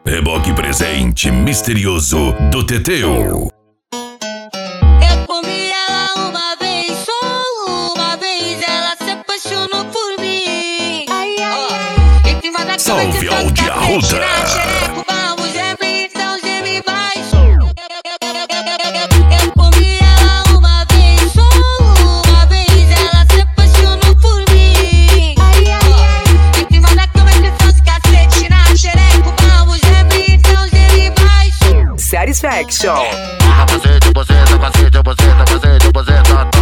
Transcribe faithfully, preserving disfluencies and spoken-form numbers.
Reboque presente misterioso do Teteu. Eu comi ela uma vez, só uma vez, ela se apaixonou por mim. Ai, ai, ai. Em cima da Salve ao de Arruda. Vamos geme, então geme baixo. Eu comi ela uma vez, só uma vez, ela se apaixonou por mim. Ai, ai, ai. Em cima da cama de fãs, cacete na xereco. Vamos geme, então geme baixo. Satisfaction. Cacete, boceta, cacete, boceta, cacete, boceta.